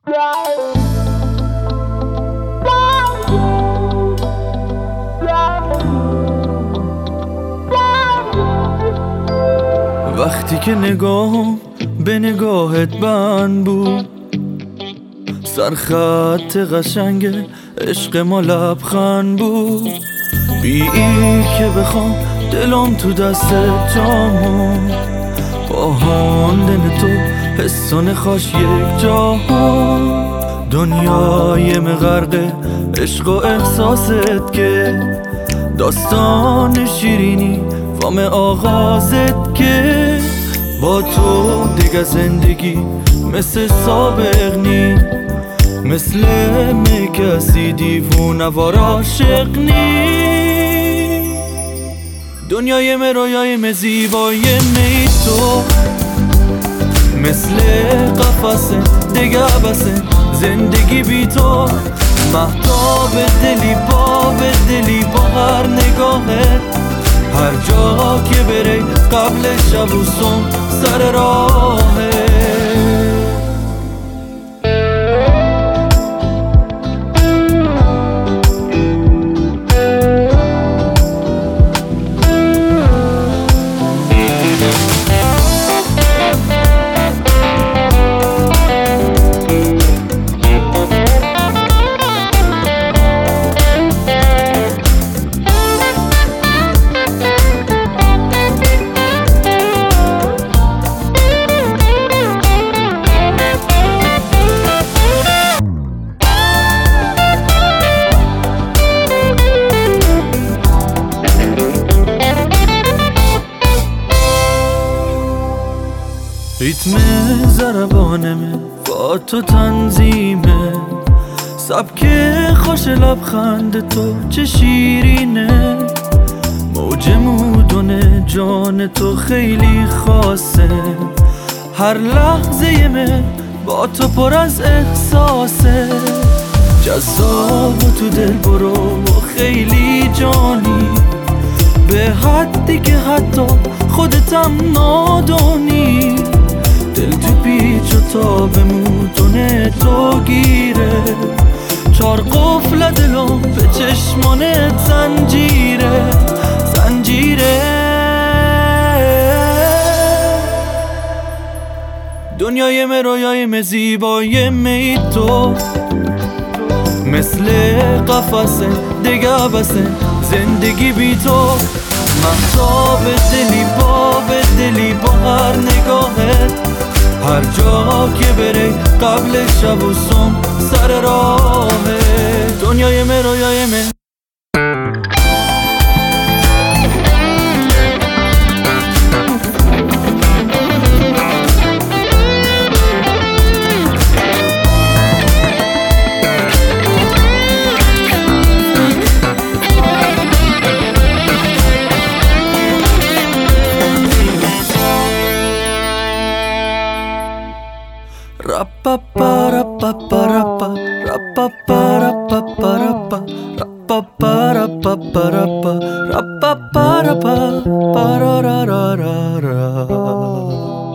وقتی که نگاهم به نگاهت بند بود، سرخط قشنگ عشق ما لبخند بود. بی ای که بخوام دلم تو دست جامون، با هاندن تو حسان خوش یک جاها. دنیای مغرق عشق و احساست که داستان شیرینی وام آغازت که با تو دیگه زندگی مثل سابق نی، مثل کسی دیوونه وار عاشق نی. دنیای رویای زیبای می تو مثل قفسه دیگه بسه زندگی بی تو. مهتاب دلی با هر نگاهت، هر جا که بری قبل شب و صبح سر راهه. ریتم ضربانمه با تو تنظیمه، سبک خوش لبخند تو چه شیرینه. موج مودون جان تو خیلی خاصه، هر لحظه من با تو پر از احساسه. جذاب و تو دل برو و خیلی جانی، به حدی که حتی خودتم نادونی. دل تو پیچ و تاب موتونه تو گیره، چار قفل دلم به چشمانت زنجیره. دنیای رویای زیبای می تو مثل قفسه دیگه بسه زندگی بی تو. مهتاب دلی با هر نگاهت، هر جا که بری قبل شب و صبح سر راهه. دنیای رویای Ra